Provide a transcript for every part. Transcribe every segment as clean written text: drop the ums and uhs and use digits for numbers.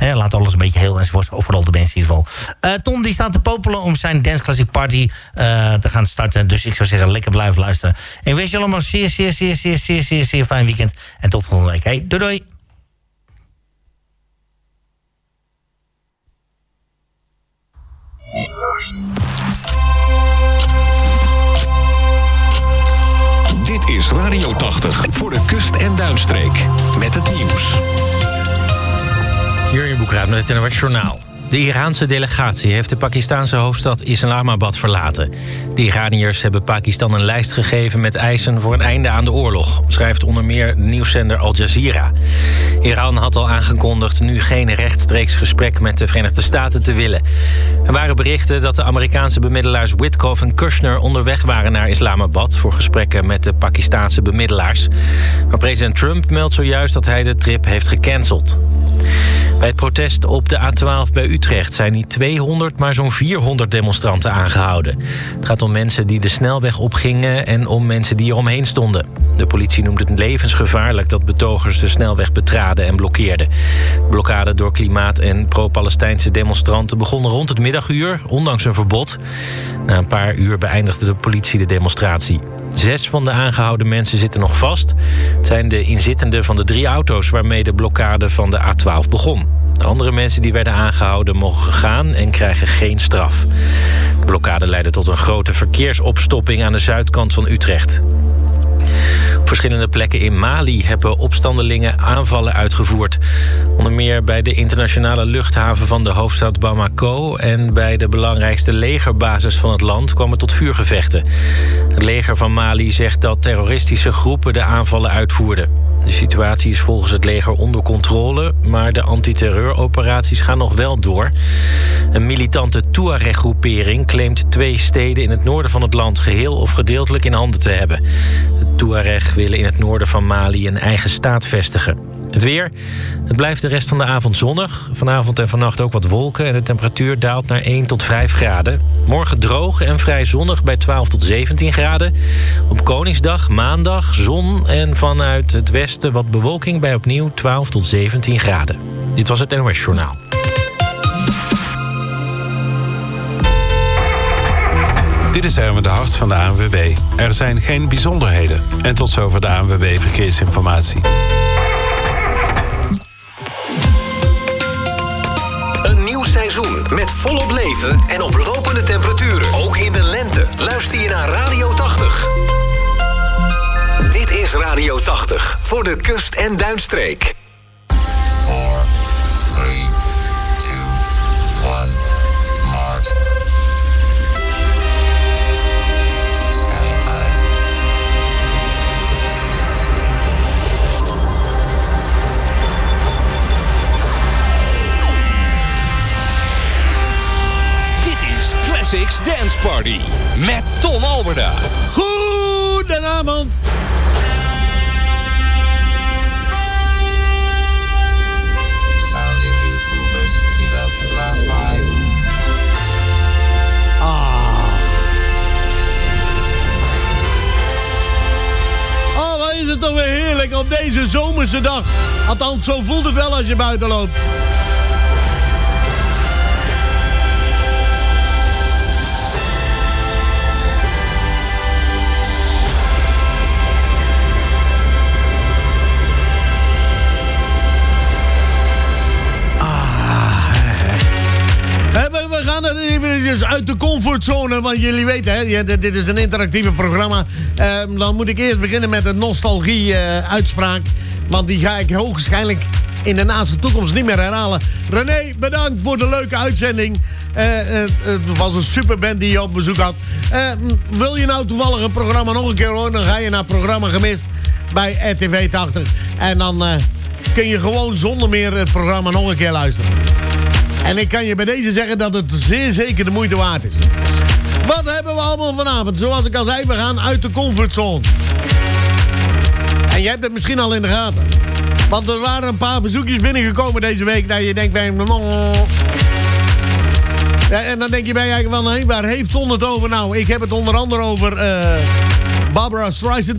Laat alles een beetje heel enzovoort. Overal de mensen in ieder geval. Tom die staat te popelen om zijn Dance Classic Party te gaan starten. Dus ik zou zeggen, lekker blijven luisteren. En ik wens je allemaal een zeer fijn weekend. En tot volgende week. Hey, doei doei. Dit is Radio 80 voor de kust- en duinstreek. Met het nieuws. Jurjen Boekraat met het NOS Journaal. De Iraanse delegatie heeft de Pakistanse hoofdstad Islamabad verlaten. De Iraniërs hebben Pakistan een lijst gegeven met eisen voor een einde aan de oorlog, schrijft onder meer nieuwszender Al Jazeera. Iran had al aangekondigd nu geen rechtstreeks gesprek met de Verenigde Staten te willen. Er waren berichten dat de Amerikaanse bemiddelaars Witkoff en Kushner onderweg waren naar Islamabad voor gesprekken met de Pakistanse bemiddelaars. Maar president Trump meldt zojuist dat hij de trip heeft gecanceld. Bij het protest op de A12 bij Utrecht zijn niet 200, maar zo'n 400 demonstranten aangehouden. Het gaat om mensen die de snelweg opgingen en om mensen die er omheen stonden. De politie noemt het levensgevaarlijk dat betogers de snelweg betraden en blokkeerden. De blokkade door klimaat- en pro-Palestijnse demonstranten begon rond het middaguur, ondanks een verbod. Na een paar uur beëindigde de politie de demonstratie. 6 van de aangehouden mensen zitten nog vast. Het zijn de inzittenden van de 3 auto's waarmee de blokkade van de A12 begon. De andere mensen die werden aangehouden mogen gaan en krijgen geen straf. De blokkade leidde tot een grote verkeersopstopping aan de zuidkant van Utrecht. Op verschillende plekken in Mali hebben opstandelingen aanvallen uitgevoerd. Onder meer bij de internationale luchthaven van de hoofdstad Bamako en bij de belangrijkste legerbasis van het land kwam het tot vuurgevechten. Het leger van Mali zegt dat terroristische groepen de aanvallen uitvoerden. De situatie is volgens het leger onder controle, maar de antiterreuroperaties gaan nog wel door. Een militante Tuareg-groepering claimt 2 steden in het noorden van het land geheel of gedeeltelijk in handen te hebben. De Tuareg willen in het noorden van Mali een eigen staat vestigen. Het weer. Het blijft de rest van de avond zonnig. Vanavond en vannacht ook wat wolken en de temperatuur daalt naar 1 tot 5 graden. Morgen droog en vrij zonnig bij 12 tot 17 graden. Op Koningsdag, maandag, zon en vanuit het westen wat bewolking bij opnieuw 12 tot 17 graden. Dit was het NOS Journaal. Dit is Erwin de Hart van de ANWB. Er zijn geen bijzonderheden. En tot zover de ANWB Verkeersinformatie. Een nieuw seizoen met volop leven en oplopende temperaturen. Ook in de lente. Luister je naar Radio 80. Dit is Radio 80 voor de kust- en duinstreek. 4, 3, 2, 1, mark. Standing by. Dit is Classics Dance Party met Tom Alberda. Goedenavond. Sounding these movers developed last live. Oh, wat is het toch weer heerlijk op deze zomerse dag. Althans, zo voelt het wel als je buiten loopt. We gaan het even uit de comfortzone, want jullie weten, hè, dit is een interactieve programma. Dan moet ik eerst beginnen met een nostalgie-uitspraak. Want die ga ik hoogstwaarschijnlijk in de naaste toekomst niet meer herhalen. René, bedankt voor de leuke uitzending. Het was een superband die je op bezoek had. Wil je nou toevallig een programma nog een keer horen, dan ga je naar Programma Gemist bij RTV 80. En dan kun je gewoon zonder meer het programma nog een keer luisteren. En ik kan je bij deze zeggen dat het zeer zeker de moeite waard is. Wat hebben we allemaal vanavond? Zoals ik al zei, we gaan uit de comfortzone. En je hebt het misschien al in de gaten. Want er waren een paar verzoekjes binnengekomen deze week. Dat je denkt bij hem... Ja, en dan denk je bij je van... Hey, waar heeft Ton het over nou? Ik heb het onder andere over... Barbara Streisand.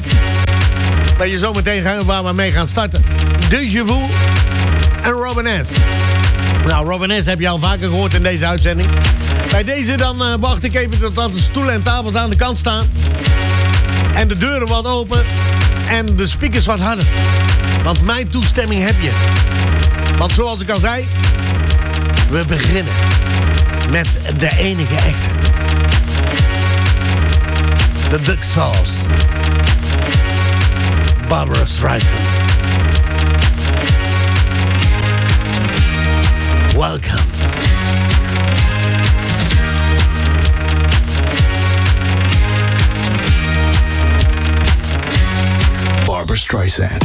Waar je zo meteen waar we mee gaan starten. Deja Vu en Robin S. Nou, Robin S. heb je al vaker gehoord in deze uitzending. Bij deze dan wacht ik even totdat de stoelen en tafels aan de kant staan. En de deuren wat open. En de speakers wat harder. Want mijn toestemming heb je. Want zoals ik al zei, we beginnen met de enige echte. De Duck Sauce. Barbra Streisand. Welcome. Barbra Streisand.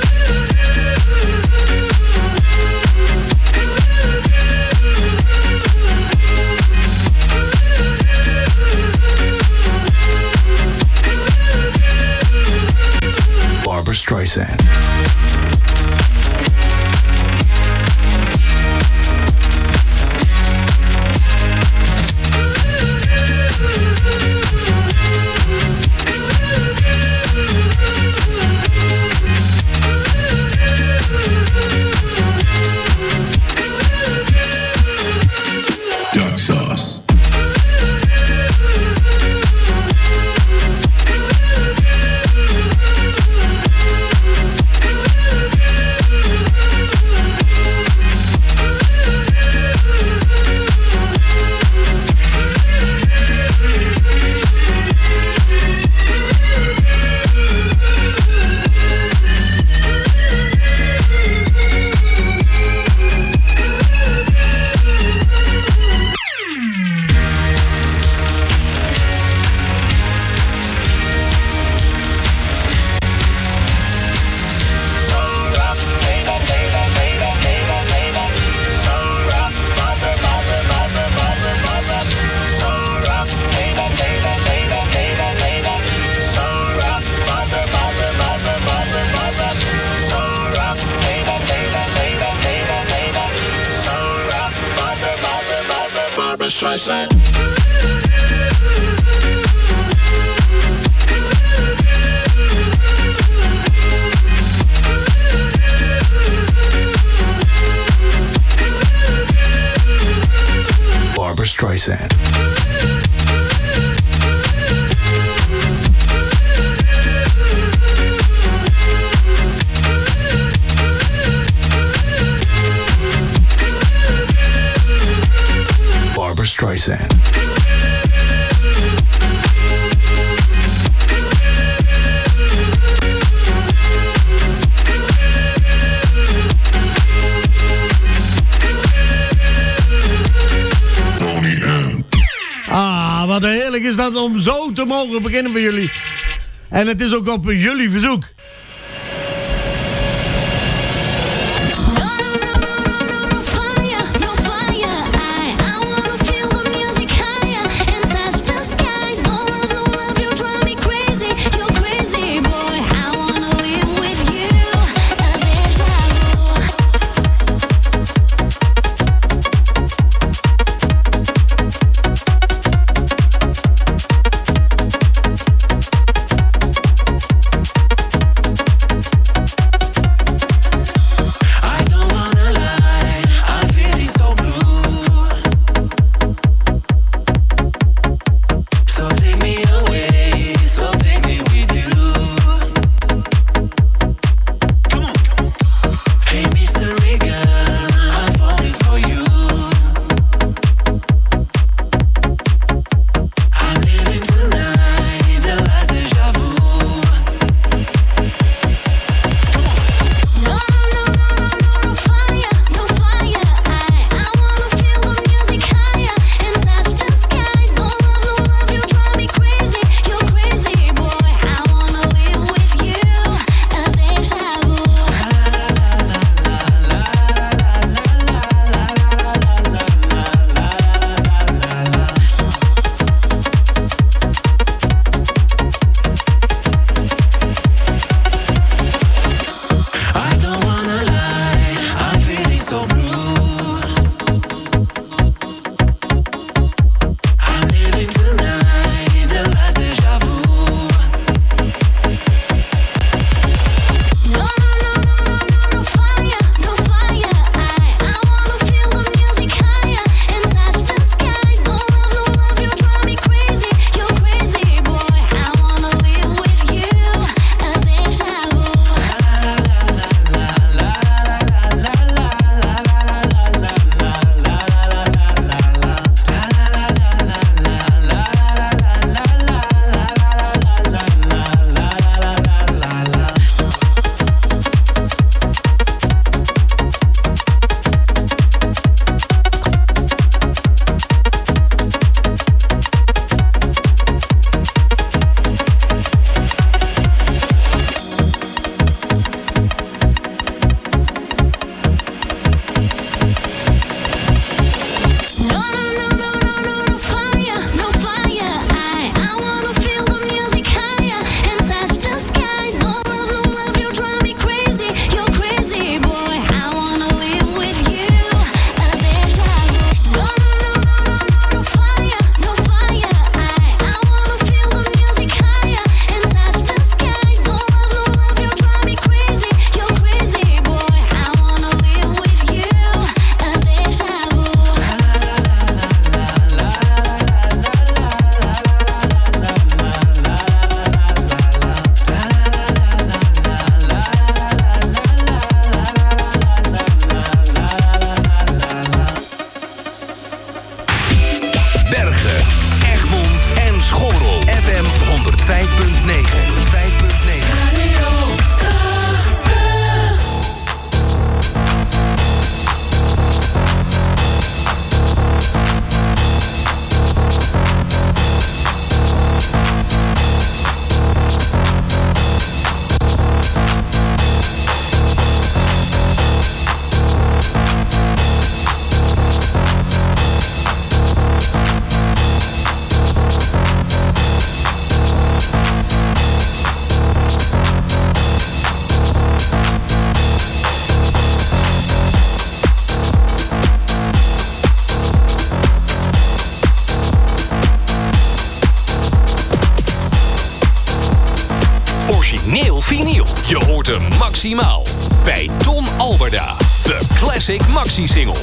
Barbra Streisand. Duck sauce. Streisand. Barbra Streisand. Barbra Streisand. Ah, wat heerlijk is dat om zo te mogen beginnen bij jullie. En het is ook op jullie verzoek. stoten maximaal bij Don Alberda. De Classic Maxi-single.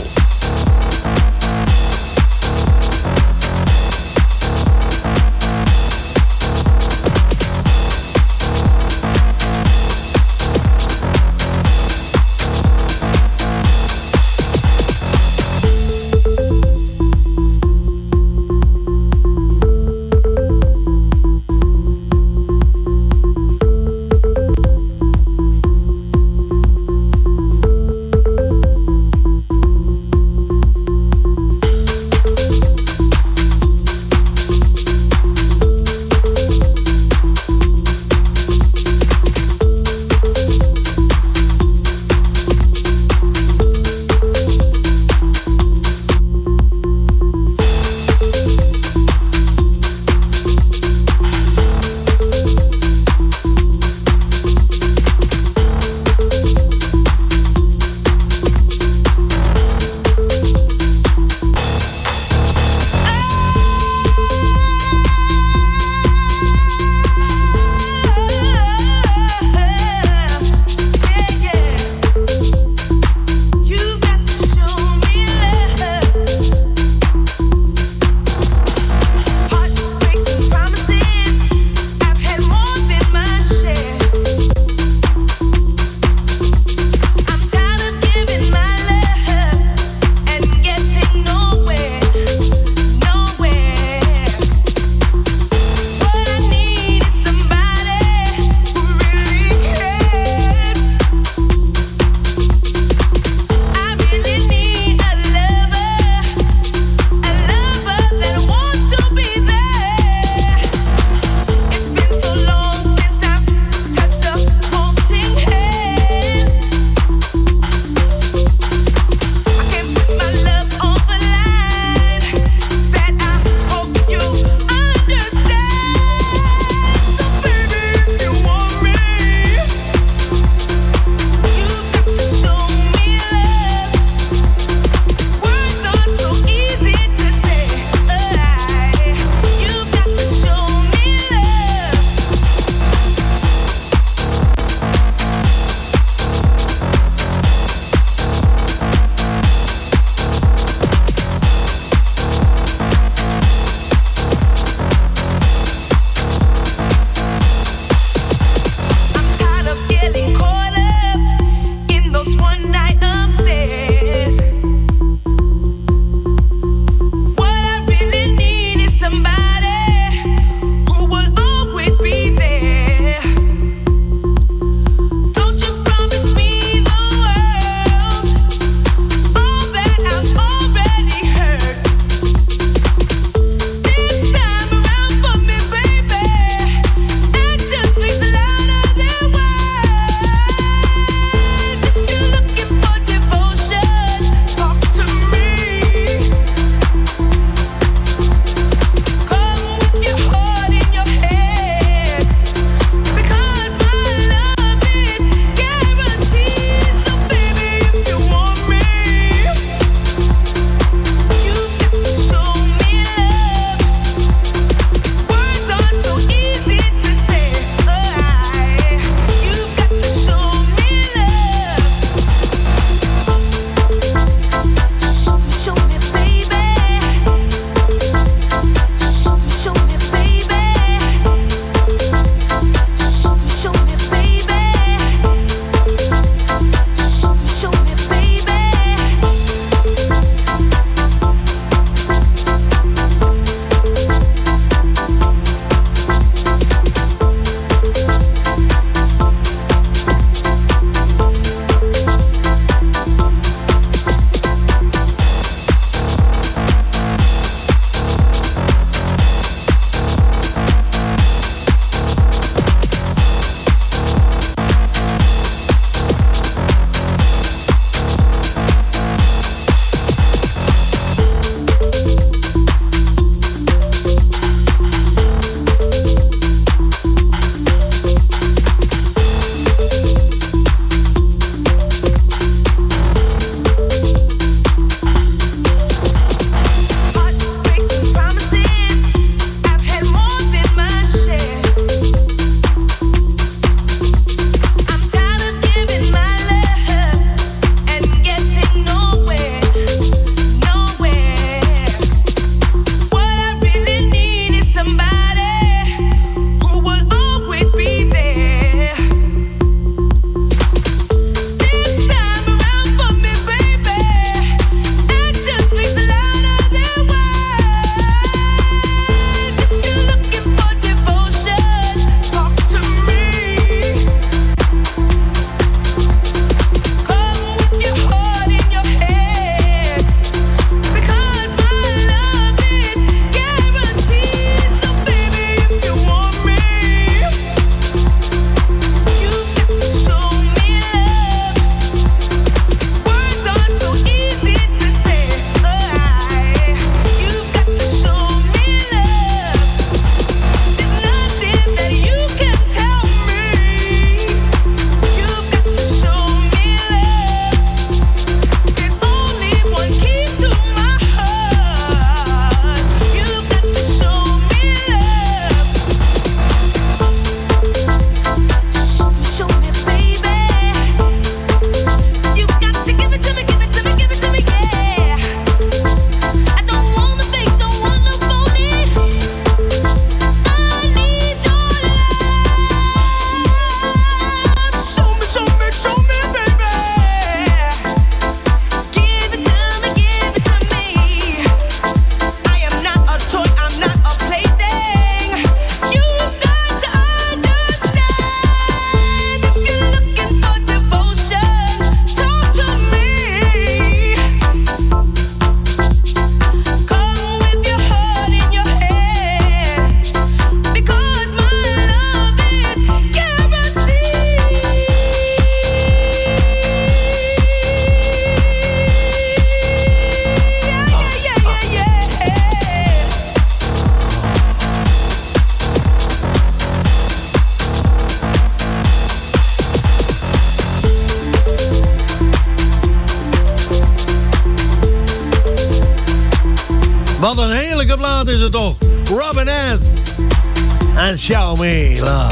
Wat een heerlijke plaat is het toch. Robin S. En Show Me Love.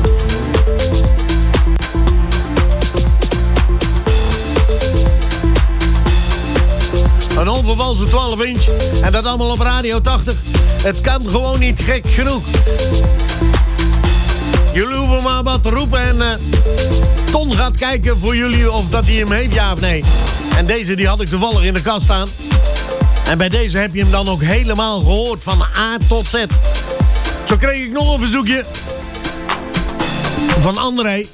Een onvervalste 12 inch. En dat allemaal op Radio 80. Het kan gewoon niet gek genoeg. Jullie hoeven maar wat te roepen. En Ton gaat kijken voor jullie of dat hij hem heeft, ja of nee. En deze die had ik toevallig in de kast staan. En bij deze heb je hem dan ook helemaal gehoord. Van A tot Z. Zo kreeg ik nog een verzoekje. Van André.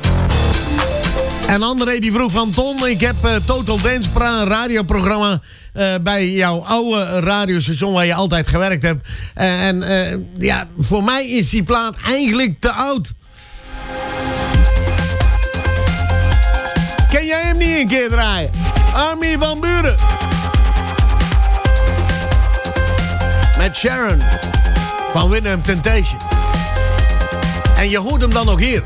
En André die vroeg van Ton, ik heb Total Dance radioprogramma bij jouw oude radiostation waar je altijd gewerkt hebt. Ja, voor mij is die plaat eigenlijk te oud. Ken jij hem niet een keer draaien? Armin van Buuren. Met Sharon van Winham Temptation. En je hoort hem dan ook hier.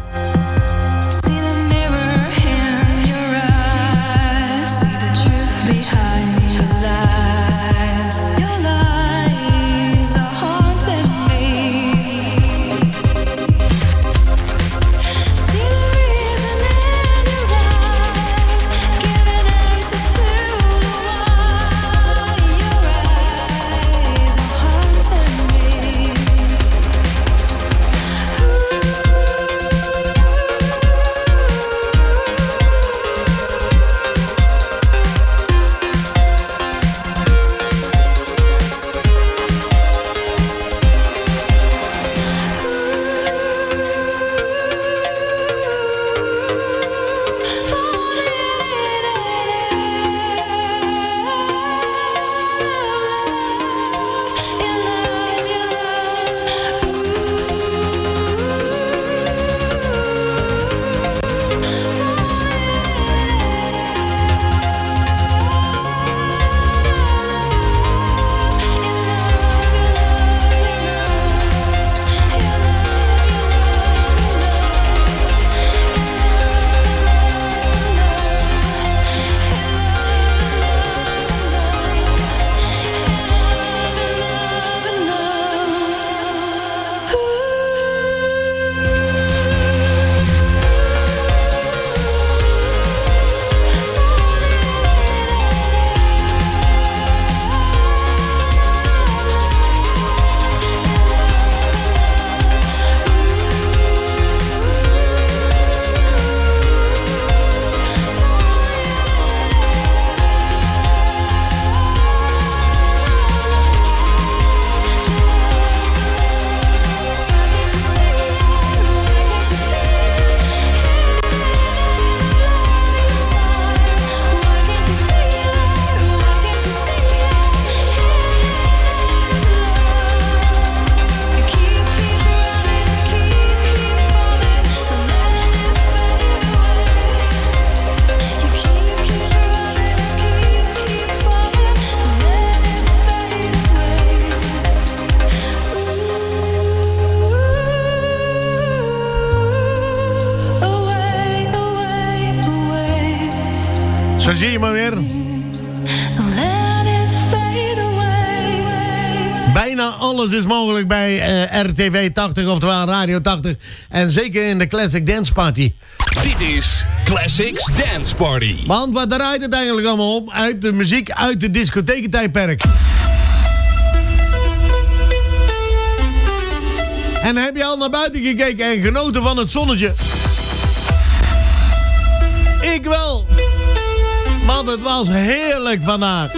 Zo zie je maar weer. Bijna alles is mogelijk bij RTV 80, oftewel Radio 80. En zeker in de Classic Dance Party. Dit is Classics Dance Party. Want wat draait het eigenlijk allemaal op? Uit de muziek uit de discotheekentijdperk. En heb je al naar buiten gekeken en genoten van het zonnetje? Ik wel. Want het was heerlijk vandaag.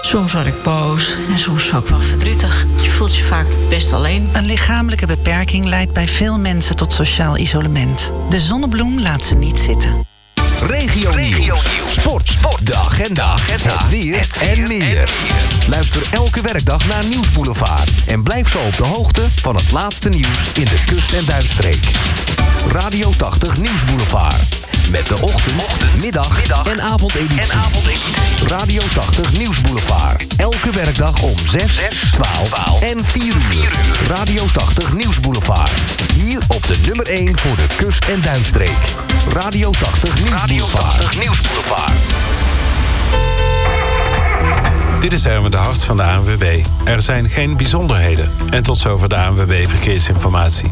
Soms word ik boos en soms ook wel verdrietig. Je voelt je vaak best alleen. Een lichamelijke beperking leidt bij veel mensen tot sociaal isolement. De Zonnebloem laat ze niet zitten. Regionieuws, sport, de agenda, het weer en meer. Luister elke werkdag naar Nieuwsboulevard en blijf zo op de hoogte van het laatste nieuws in de kust- en duinstreek. Radio 80 Nieuwsboulevard. Met de ochtend, middag en avondeditie. Radio 80 Nieuwsboulevard. Elke werkdag om 6, 12 en 4 uur. Radio 80 Nieuwsboulevard. Hier op de nummer 1 voor de kust- en duinstreek. Radio 80 Nieuwsboulevard. Dit is Erwin de Hart van de ANWB. Er zijn geen bijzonderheden. En tot zover de ANWB Verkeersinformatie.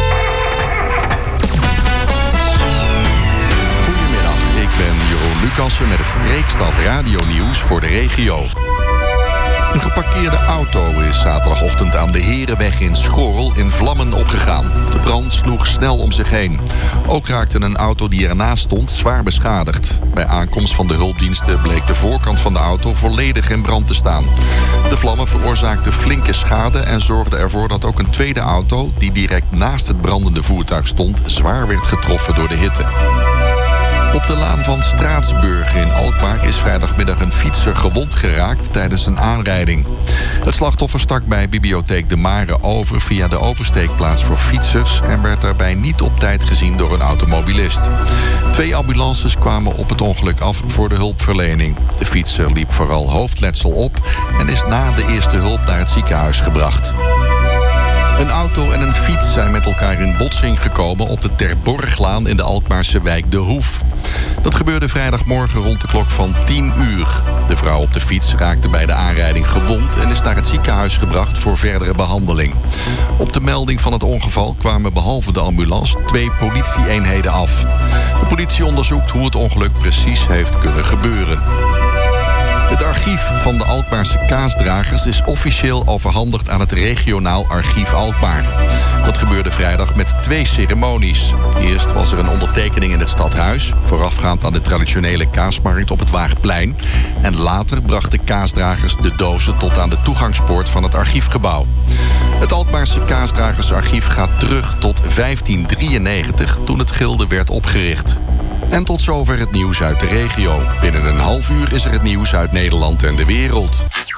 Ik ben Jeroen Lucassen met het Streekstad Radio-nieuws voor de regio. Een geparkeerde auto is zaterdagochtend aan de Herenweg in Schorl in vlammen opgegaan. De brand sloeg snel om zich heen. Ook raakte een auto die ernaast stond zwaar beschadigd. Bij aankomst van de hulpdiensten bleek de voorkant van de auto volledig in brand te staan. De vlammen veroorzaakten flinke schade en zorgden ervoor dat ook een tweede auto, die direct naast het brandende voertuig stond, zwaar werd getroffen door de hitte. Op de laan van Straatsburg in Alkmaar is vrijdagmiddag een fietser gewond geraakt tijdens een aanrijding. Het slachtoffer stak bij bibliotheek De Mare over via de oversteekplaats voor fietsers en werd daarbij niet op tijd gezien door een automobilist. 2 ambulances kwamen op het ongeluk af voor de hulpverlening. De fietser liep vooral hoofdletsel op en is na de eerste hulp naar het ziekenhuis gebracht. Een auto en een fiets zijn met elkaar in botsing gekomen op de Terborglaan in de Alkmaarse wijk De Hoef. Dat gebeurde vrijdagmorgen rond de klok van 10 uur. De vrouw op de fiets raakte bij de aanrijding gewond en is naar het ziekenhuis gebracht voor verdere behandeling. Op de melding van het ongeval kwamen behalve de ambulance 2 politie-eenheden af. De politie onderzoekt hoe het ongeluk precies heeft kunnen gebeuren. Het archief van de Alkmaarse kaasdragers is officieel overhandigd aan het regionaal archief Alkmaar. Dat gebeurde vrijdag met 2 ceremonies. Eerst was er een ondertekening in het stadhuis, voorafgaand aan de traditionele kaasmarkt op het Waagplein. En later brachten kaasdragers de dozen tot aan de toegangspoort van het archiefgebouw. Het Alkmaarse kaasdragersarchief gaat terug tot 1593, toen het gilde werd opgericht. En tot zover het nieuws uit de regio. Binnen een half uur is er het nieuws uit Nederland en de wereld.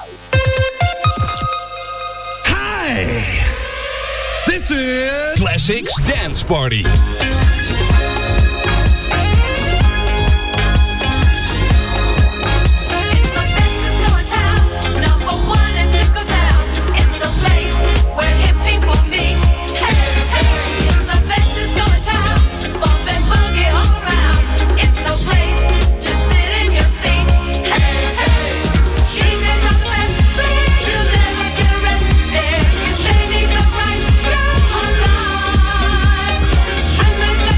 Hi! This is Classics Dance Party. When the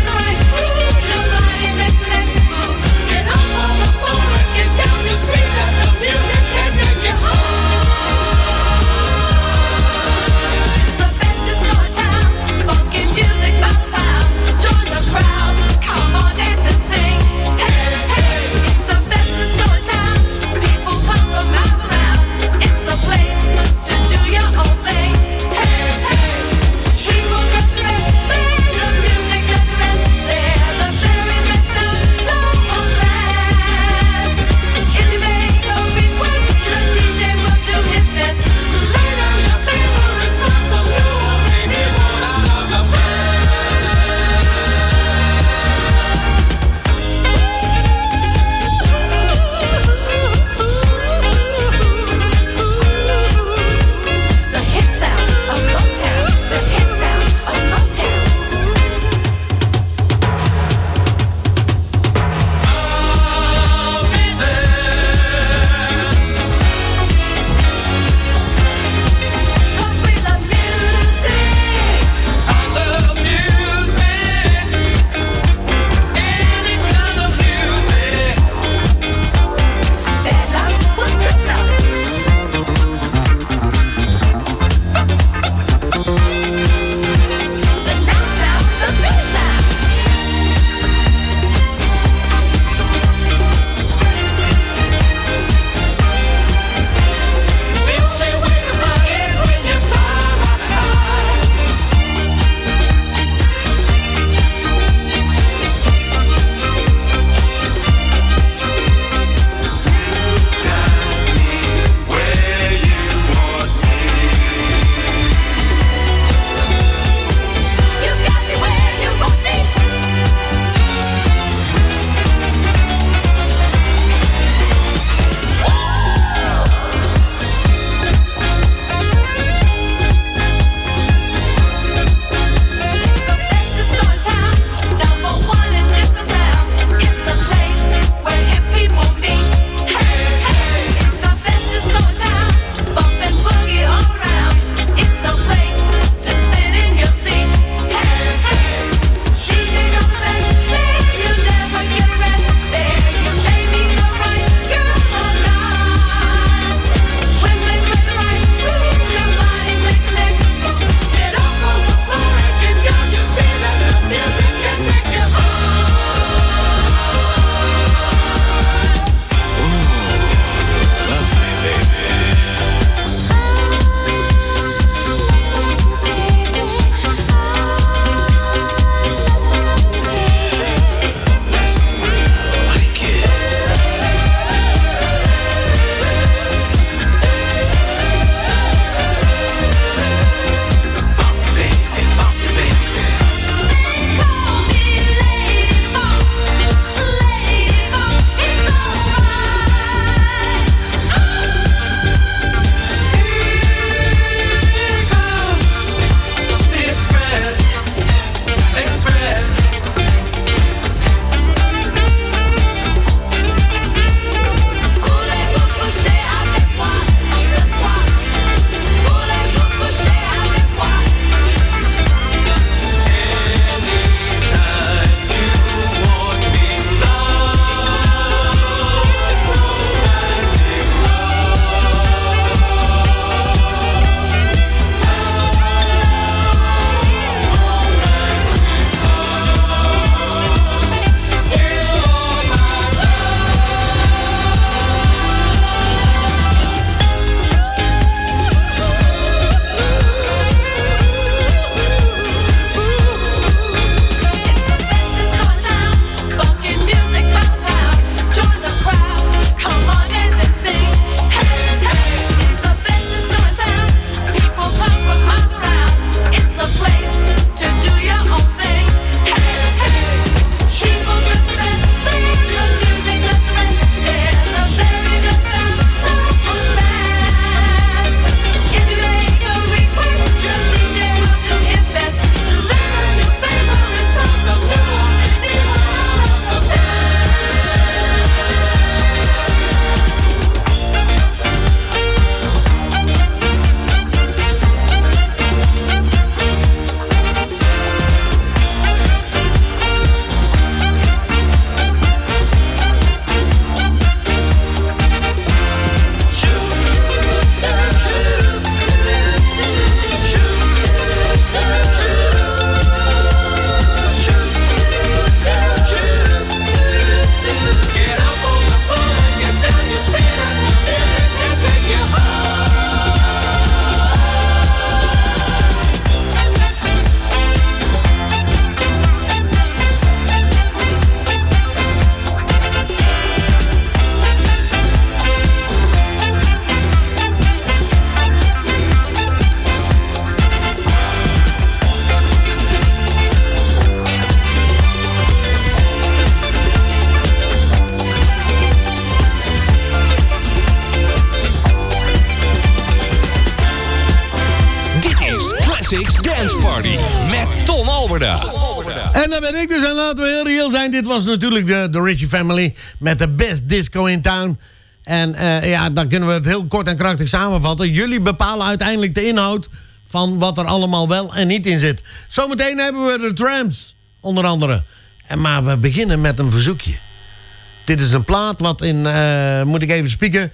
Alberda. En daar ben ik dus, en laten we heel reëel zijn. Dit was natuurlijk de Ritchie Family met de best disco in town. En ja, dan kunnen we het heel kort en krachtig samenvatten. Jullie bepalen uiteindelijk de inhoud van wat er allemaal wel en niet in zit. Zometeen hebben we de Tramps, onder andere. Maar we beginnen met een verzoekje. Dit is een plaat wat in, moet ik even spieken,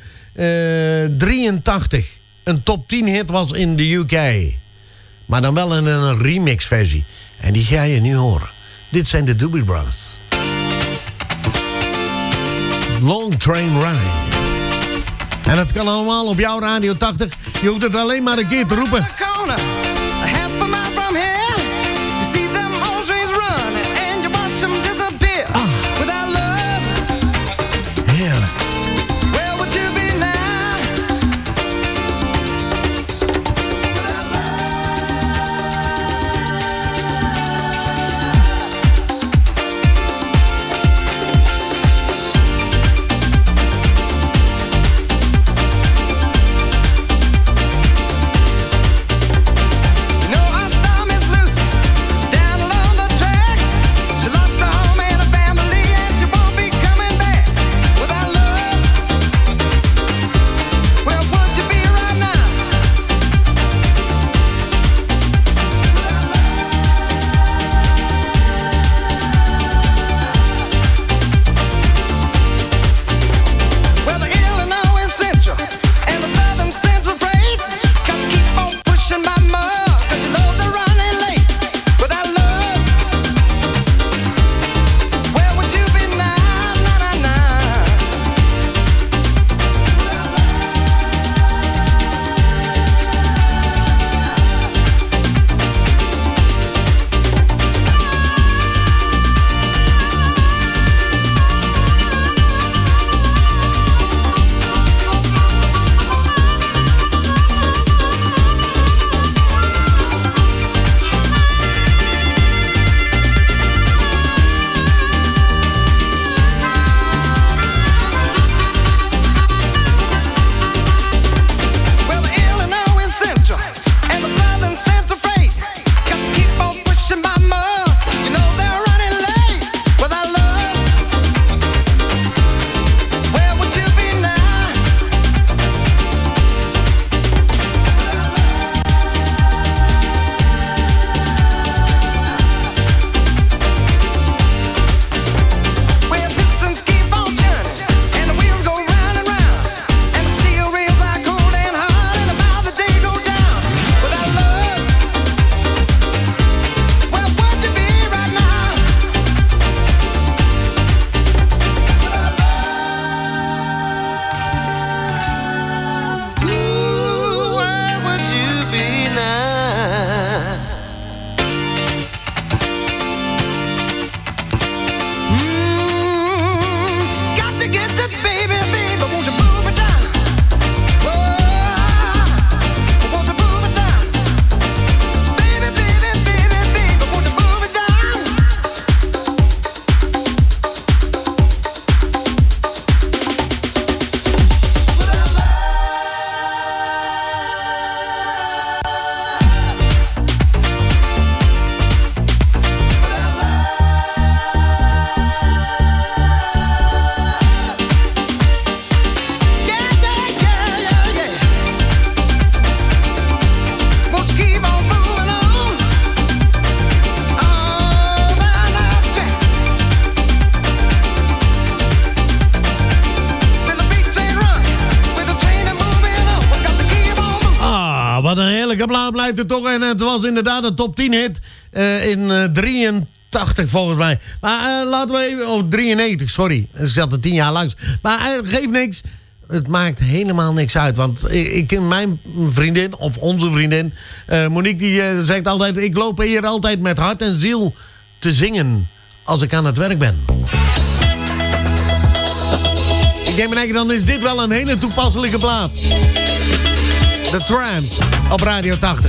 83 een top 10 hit was in de UK. Maar dan wel in een remix versie. En die ga je nu horen. Dit zijn de Doobie Brothers. Long Train Running. En dat kan allemaal op jouw Radio 80. Je hoeft het alleen maar een keer te roepen. Heerlijk. Plaat blijft het toch. En het was inderdaad een top 10 hit in 83 volgens mij. Maar laten we even... Oh, 93, sorry. Het zat er 10 jaar langs. Maar geeft niks. Het maakt helemaal niks uit. Want ik ken mijn vriendin, of onze vriendin... Monique, die zegt altijd... Ik loop hier altijd met hart en ziel te zingen... als ik aan het werk ben. Ik denk me dan is dit wel een hele toepasselijke plaat. The Tramps op Radio 80.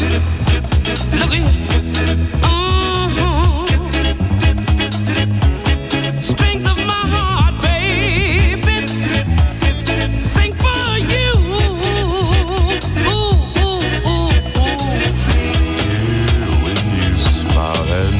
Strings of my heart, baby, sing for you. When you smile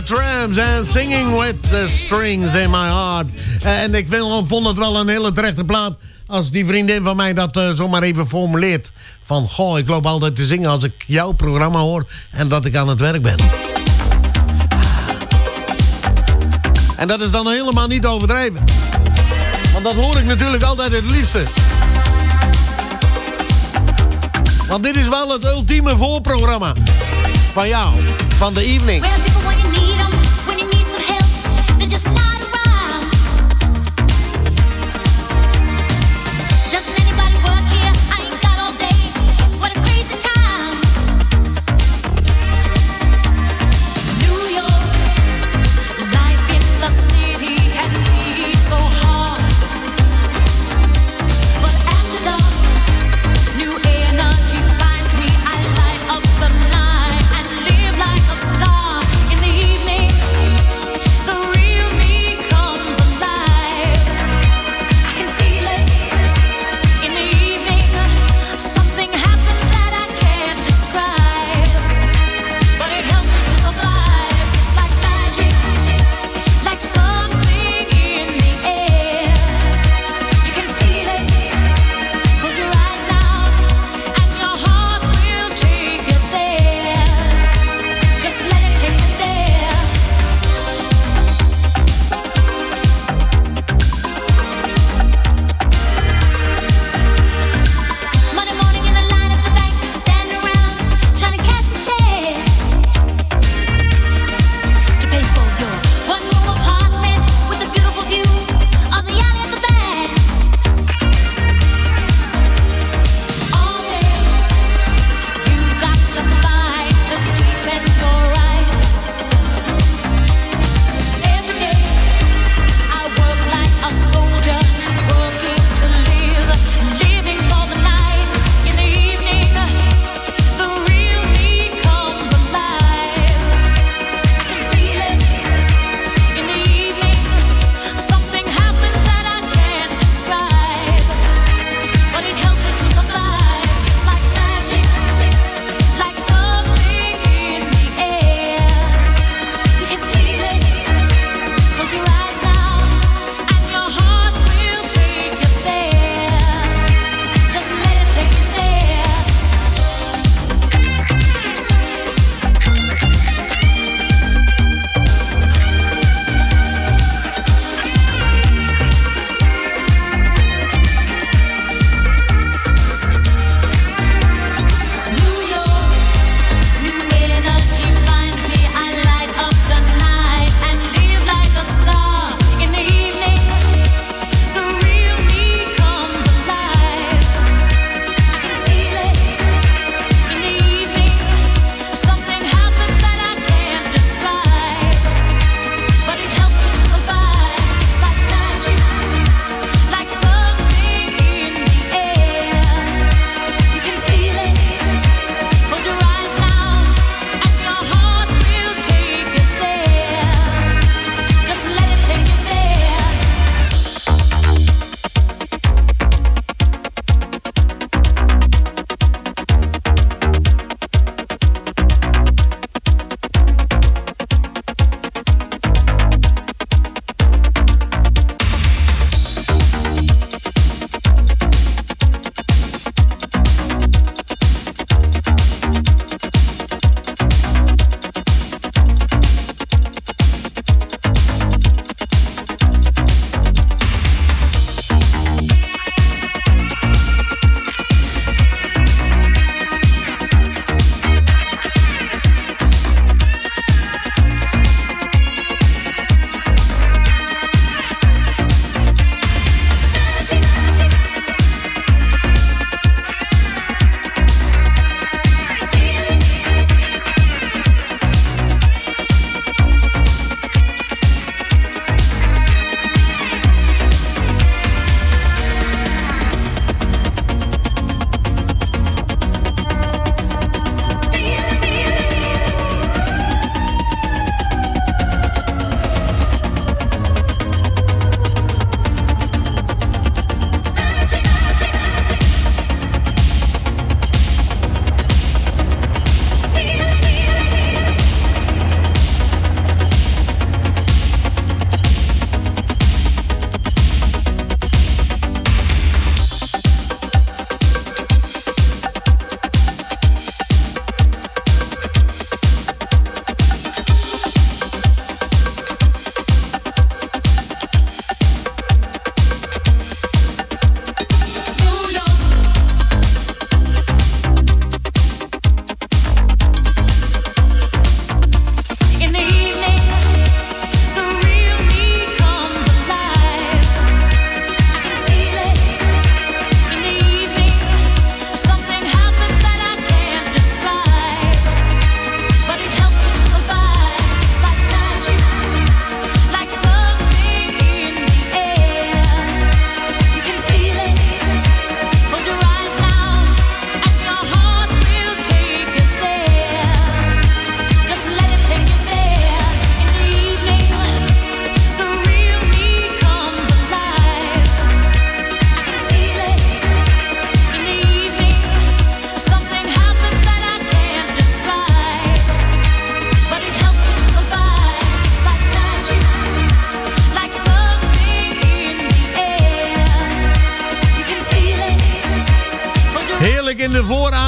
Tramps and Singing with the Strings in My Heart. En ik vond het wel een hele terechte plaat als die vriendin van mij dat zomaar even formuleert. Van, goh, ik loop altijd te zingen als ik jouw programma hoor en dat ik aan het werk ben. En dat is dan helemaal niet overdreven. Want dat hoor ik natuurlijk altijd het liefste. Want dit is wel het ultieme voorprogramma van jou, van de evening. Energy finds me, I light up the night and live like a star.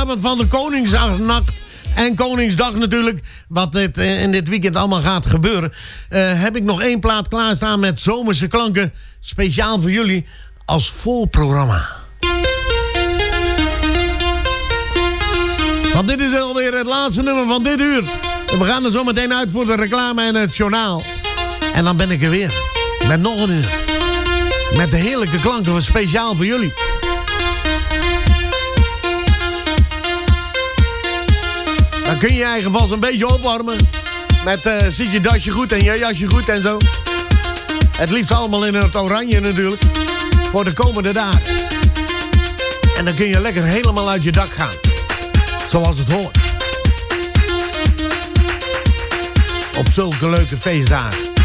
vooravond van de Koningsnacht en Koningsdag natuurlijk, wat in dit weekend allemaal gaat gebeuren, heb ik nog 1 plaat klaarstaan met zomerse klanken, speciaal voor jullie als voorprogramma. Want dit is alweer het laatste nummer van dit uur. En we gaan er zo meteen uit voor de reclame en het journaal. En dan ben ik er weer, met nog een uur. Met de heerlijke klanken speciaal voor jullie. Dan kun je eigen vast een beetje opwarmen. Met zit je dasje goed en je jasje goed en zo. Het liefst allemaal in het oranje natuurlijk. Voor de komende dagen. En dan kun je lekker helemaal uit je dak gaan. Zoals het hoort. Op zulke leuke feestdagen.